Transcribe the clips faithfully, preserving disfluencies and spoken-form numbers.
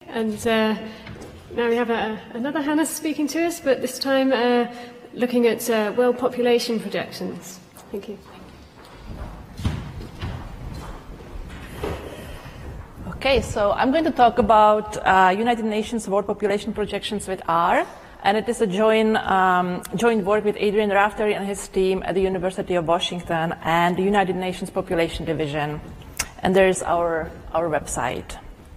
And uh, now we have a, another Hannah speaking to us, but this time uh, looking at uh, world population projections. Thank you. Okay, so I'm going to talk about uh, United Nations World Population Projections with R, and it is a joint, um, joint work with Adrian Raftery and his team at the University of Washington and the United Nations Population Division. And there is our, our website.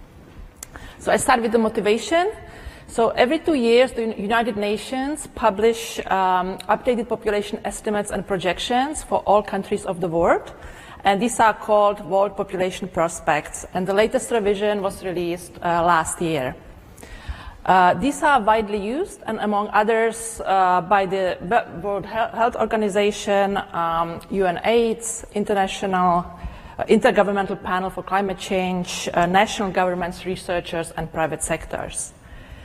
So I start with the motivation. So every two years, the United Nations publish um, updated population estimates and projections for all countries of the world. And these are called World Population Prospects. And the latest revision was released uh, last year. Uh, these are widely used, and among others, uh, by the World Health Organization, um, UNAIDS, International uh, Intergovernmental Panel for Climate Change, uh, national governments, researchers, and private sectors.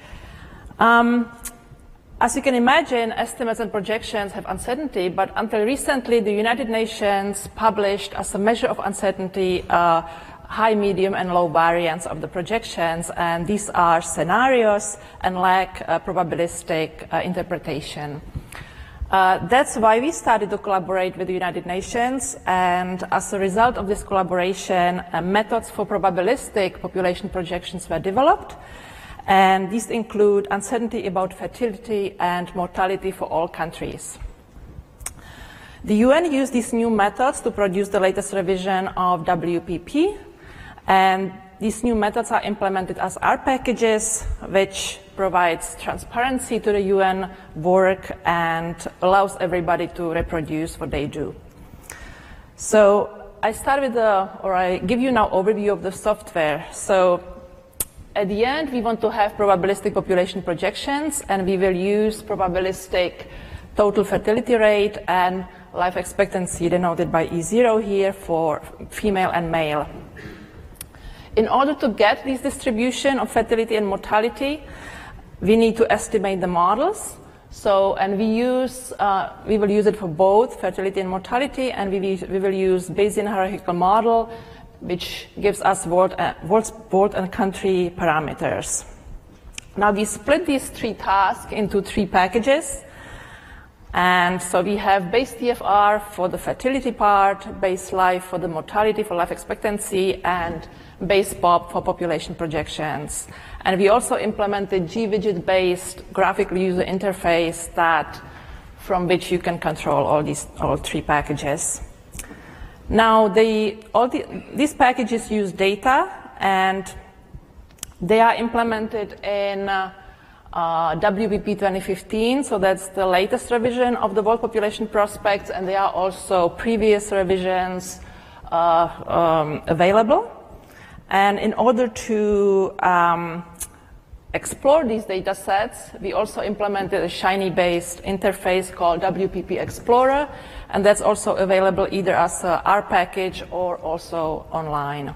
Um, As you can imagine, estimates and projections have uncertainty, but until recently, the United Nations published as a measure of uncertainty uh, high, medium, and low variance of the projections, and these are scenarios and lack uh, probabilistic uh, interpretation. Uh, that's why we started to collaborate with the United Nations, and as a result of this collaboration, uh, methods for probabilistic population projections were developed. And these include uncertainty about fertility and mortality for all countries. The U N used these new methods to produce the latest revision of W P P, and these new methods are implemented as R packages, which provides transparency to the U N work and allows everybody to reproduce what they do. So I start with the, or I give you now overview of the software. So at the end, we want to have probabilistic population projections, and we will use probabilistic total fertility rate and life expectancy, denoted by E zero here, for female and male. In order to get this distribution of fertility and mortality, we need to estimate the models. So, and we use, uh, we will use it for both fertility and mortality, and we, we will use Bayesian hierarchical model, which gives us world, uh, world, world and country parameters. Now we split these three tasks into three packages. And so we have base T F R for the fertility part, base life for the mortality, for life expectancy, and base P O P for population projections. And we also implemented G-widget-based graphical user interface that, from which you can control all these, all three packages. Now, the, all the, these packages use data, and they are implemented in uh, uh, W P P twenty fifteen, so that's the latest revision of the World Population Prospects, and there are also previous revisions uh, um, available. And in order to um, explore these data sets, we also implemented a Shiny-based interface called W P P Explorer, and that's also available either as a R package or also online.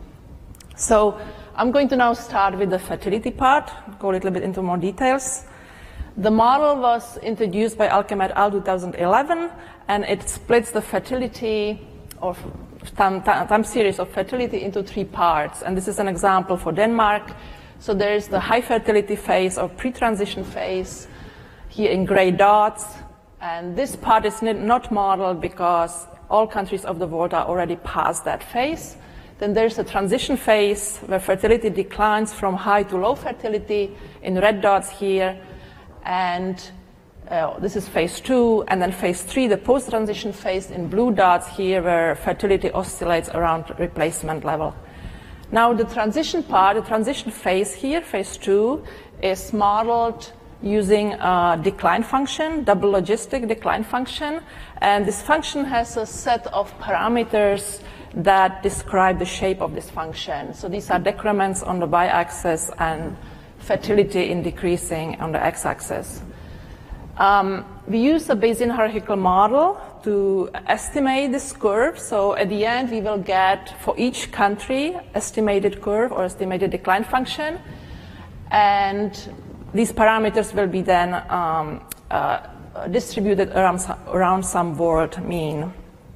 So I'm going to now start with the fertility part, go a little bit into more details. The model was introduced by Alkem et al. two thousand eleven, and it splits the fertility or time, time series of fertility into three parts. And this is an example for Denmark. So there is the high fertility phase or pre-transition phase here in gray dots. And this part is not modeled because all countries of the world are already past that phase. Then there's a transition phase where fertility declines from high to low fertility in red dots here. And uh, this is phase two. And then phase three, the post-transition phase in blue dots here, where fertility oscillates around replacement level. Now the transition part, the transition phase here, phase two, is modeled using a decline function, double logistic decline function. And this function has a set of parameters that describe the shape of this function. So these are decrements on the y-axis and fertility in decreasing on the x-axis. Um, we use a Bayesian hierarchical model to estimate this curve. So at the end, we will get, for each country, estimated curve or estimated decline function. And these parameters will be then um, uh, distributed around, around some world mean.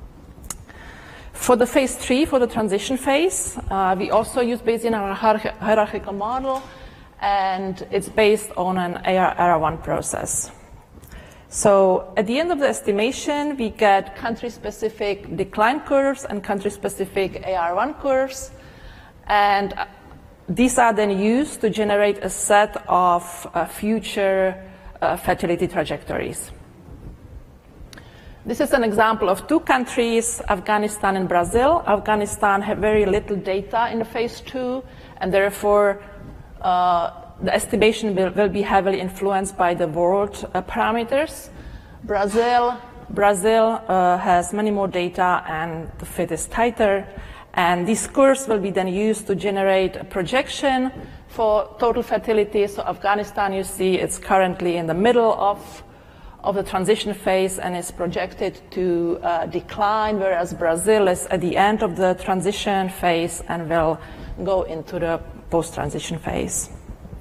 For the phase three, for the transition phase, uh, we also use Bayesian hierarchical model, and it's based on an A R one process. So at the end of the estimation, we get country-specific decline curves and country-specific A R one curves, and these are then used to generate a set of uh, future uh, fertility trajectories. This is an example of two countries, Afghanistan and Brazil. Afghanistan had very little data in the phase two, and therefore uh, the estimation will, will be heavily influenced by the world uh, parameters. Brazil, Brazil uh, has many more data and the fit is tighter. And these curves will be then used to generate a projection for total fertility. So Afghanistan, you see, it's currently in the middle of, of the transition phase and is projected to uh, decline, whereas Brazil is at the end of the transition phase and will go into the post-transition phase.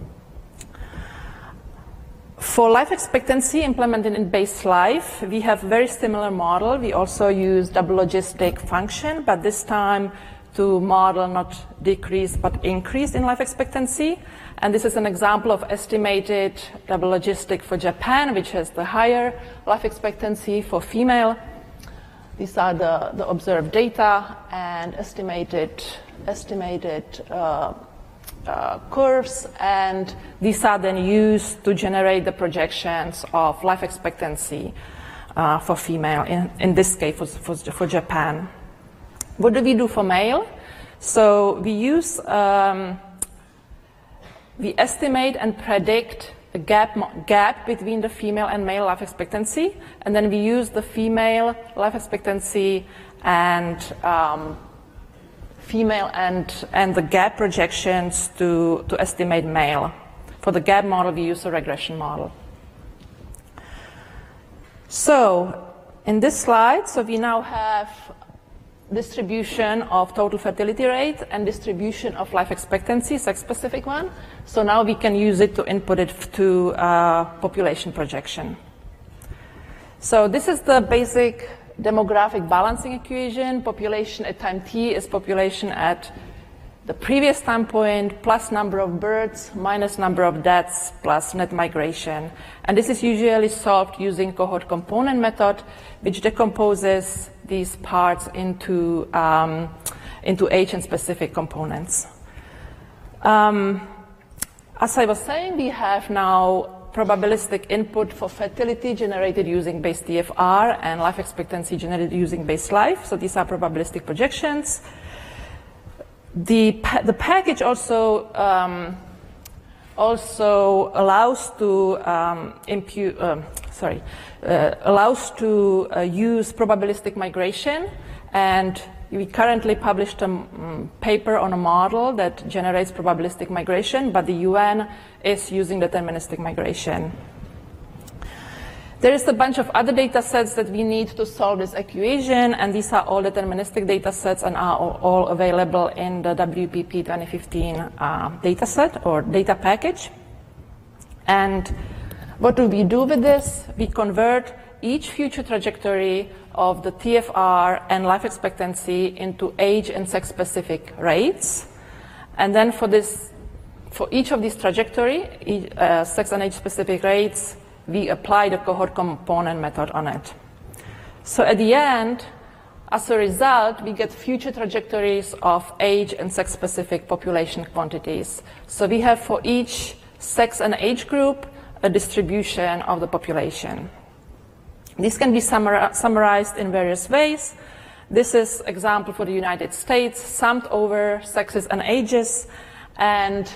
For life expectancy implemented in base life, we have a very similar model. We also use double logistic function, but this time to model not decrease but increase in life expectancy. And this is an example of estimated double logistic for Japan, which has the higher life expectancy for female. These are the, the observed data and estimated, estimated uh, Uh, curves, and these are then used to generate the projections of life expectancy uh, for female, in, in this case for, for, for Japan. What do we do for male? So we use, um, we estimate and predict a gap, gap between the female and male life expectancy, and then we use the female life expectancy and um, female and, and the gap projections to, to estimate male. For the gap model, we use a regression model. So in this slide, so we now have distribution of total fertility rate and distribution of life expectancy, sex-specific one. So now we can use it to input it to uh, population projection. So this is the basic demographic balancing equation. Population at time t is population at the previous time point plus number of births minus number of deaths plus net migration. And this is usually solved using cohort component method, which decomposes these parts into, um, into age and specific components. Um, as I was saying, we have now probabilistic input for fertility generated using base T F R and life expectancy generated using base life. So these are probabilistic projections. The, pa the package also, um, also allows to um, impute, um, sorry, uh, allows to uh, use probabilistic migration, and we currently published a um, paper on a model that generates probabilistic migration, but the U N is using deterministic migration. There is a bunch of other data sets that we need to solve this equation, and these are all deterministic data sets and are all available in the W P P twenty fifteen uh, data set or data package. And what do we do with this? We convert each future trajectory of the T F R and life expectancy into age and sex-specific rates. And then for this, for each of these trajectory, uh, sex and age-specific rates, we apply the cohort component method on it. So at the end, as a result, we get future trajectories of age and sex-specific population quantities. So we have for each sex and age group a distribution of the population. This can be summar summarized in various ways. This is example for the United States, summed over sexes and ages, and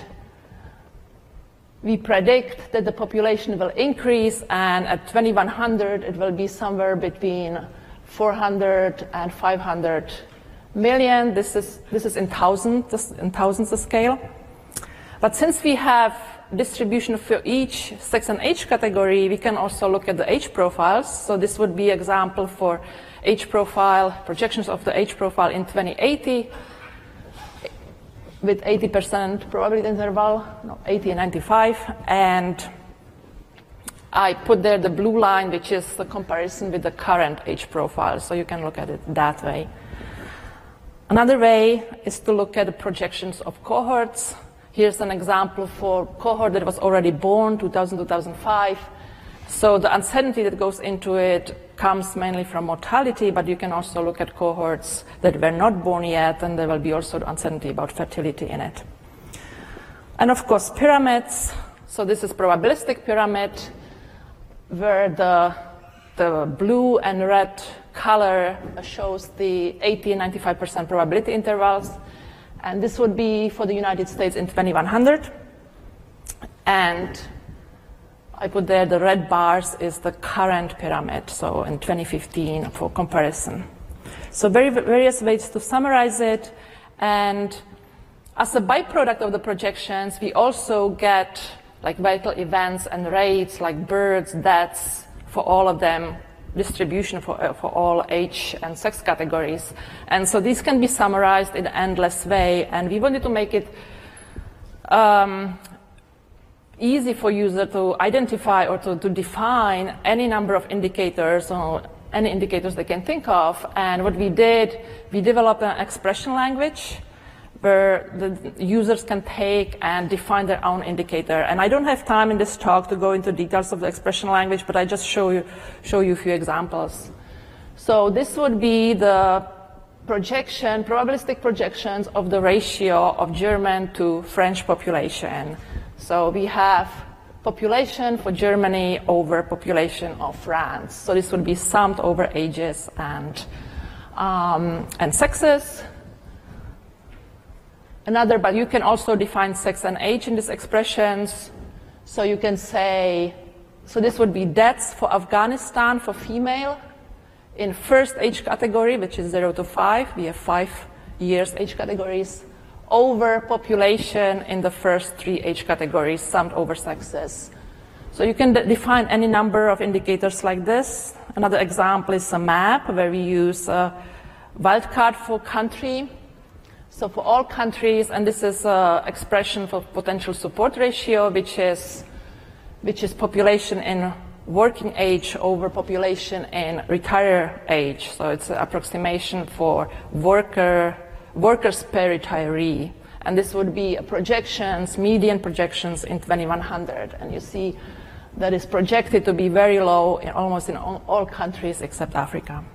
we predict that the population will increase, and at twenty-one hundred it will be somewhere between four hundred and five hundred million. This is, this is in thousands, in thousands of scale. But since we have distribution for each sex and age category, we can also look at the age profiles. So this would be example for age profile, projections of the age profile in twenty eighty with eighty percent probability interval, no, eighty and ninety-five. And I put there the blue line, which is the comparison with the current age profile. So you can look at it that way. Another way is to look at the projections of cohorts. Here's an example for cohort that was already born, two thousand, two thousand five. So the uncertainty that goes into it comes mainly from mortality, but you can also look at cohorts that were not born yet, and there will be also uncertainty about fertility in it. And of course, pyramids. So this is probabilistic pyramid, where the, the blue and red color shows the eighty and ninety-five percent probability intervals. And this would be for the United States in twenty-one hundred. And I put there the red bars is the current pyramid, so in twenty fifteen for comparison. So very various ways to summarize it. And as a byproduct of the projections, we also get like vital events and rates like births, deaths, for all of them, distribution for, uh, for all age and sex categories. And so these can be summarized in an endless way. And we wanted to make it um, easy for user to identify or to, to define any number of indicators or any indicators they can think of. And what we did, we developed an expression language where the users can take and define their own indicator. And I don't have time in this talk to go into details of the expression language, but I just show you, show you a few examples. So this would be the projection, probabilistic projections of the ratio of German to French population. So we have population for Germany over population of France. So this would be summed over ages and, um, and sexes. Another, but you can also define sex and age in these expressions. So you can say, so this would be deaths for Afghanistan for female in first age category, which is zero to five. We have five years age categories, over population in the first three age categories, summed over sexes. So you can de- define any number of indicators like this. Another example is a map where we use a wildcard for country. So for all countries, and this is an expression for potential support ratio, which is, which is population in working age over population in retire age. So it's an approximation for worker, workers per retiree. And this would be projections, median projections in twenty-one hundred. And you see that is projected to be very low in almost in all, all countries except Africa.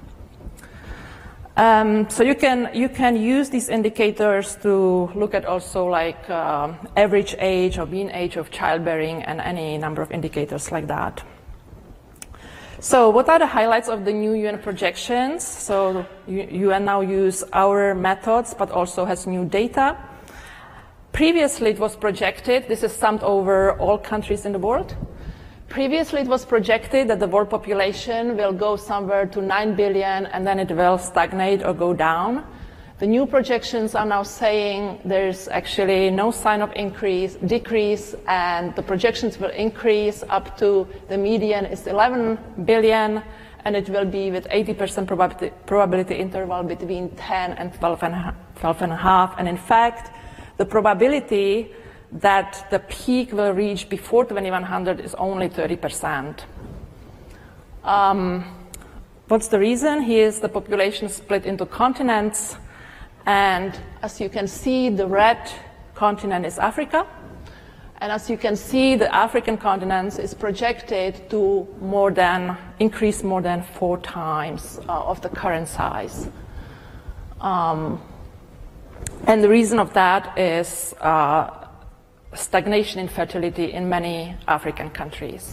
Um, so you can you can use these indicators to look at also like uh, average age or mean age of childbearing and any number of indicators like that. So what are the highlights of the new U N projections? So U N now use our methods but also has new data. Previously it was projected, this is summed over all countries in the world. Previously, it was projected that the world population will go somewhere to nine billion and then it will stagnate or go down. The new projections are now saying there's actually no sign of increase, decrease, and the projections will increase up to the median is eleven billion, and it will be with eighty percent probability, probability interval between ten and twelve and a half. And in fact, the probability that the peak will reach before twenty-one hundred is only thirty percent. Um, what's the reason? Here is the population split into continents, and as you can see, the red continent is Africa, and as you can see, the African continent is projected to more than, increase more than four times uh, of the current size. Um, and the reason of that is uh, stagnation in fertility in many African countries.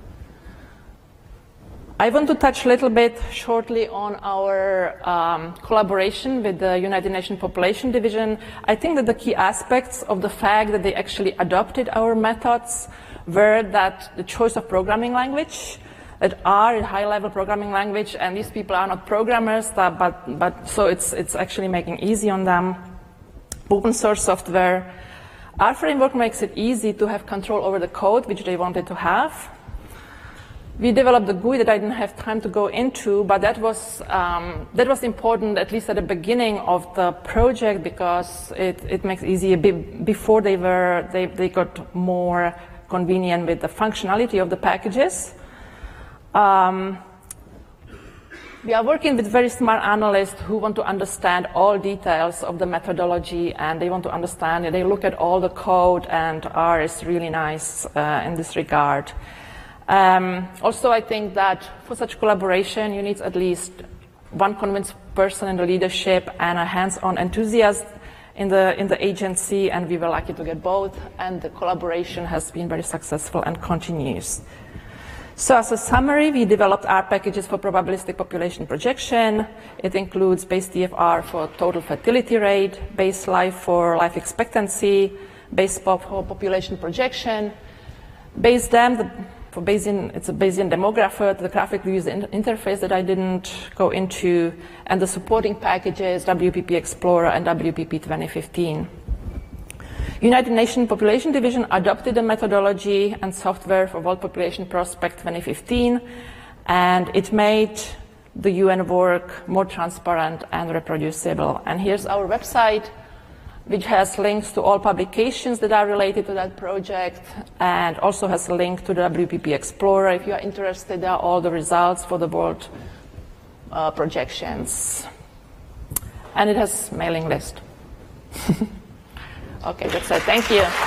I want to touch a little bit shortly on our um, collaboration with the United Nations Population Division. I think that the key aspects of the fact that they actually adopted our methods were that the choice of programming language, that R is high-level programming language, and these people are not programmers, but, but, but so it's, it's actually making easy on them. Open source software. Our framework makes it easy to have control over the code, which they wanted to have. We developed the G U I that I didn't have time to go into, but that was, um, that was important, at least at the beginning of the project, because it, it makes it easier. Be, before they, were, they, they got more convenient with the functionality of the packages. Um, We are working with very smart analysts who want to understand all details of the methodology, and they want to understand it. They look at all the code, and R is really nice uh, in this regard. Um, also, I think that for such collaboration, you need at least one convinced person in the leadership and a hands-on enthusiast in the, in the agency, and we were lucky to get both, and the collaboration has been very successful and continues. So as a summary, we developed R packages for probabilistic population projection. It includes base T F R for total fertility rate, base life for life expectancy, base P O P for population projection, base D E M, the, for Bayesian, it's a Bayesian demographer, the graphically used in interface that I didn't go into, and the supporting packages, W P P Explorer and W P P twenty fifteen. United Nations Population Division adopted the methodology and software for World Population Prospect twenty fifteen, and it made the U N work more transparent and reproducible. And here's our website, which has links to all publications that are related to that project, and also has a link to the W P P Explorer. If you are interested, there are all the results for the world uh, projections. And it has mailing list. Okay, that's it. Thank you.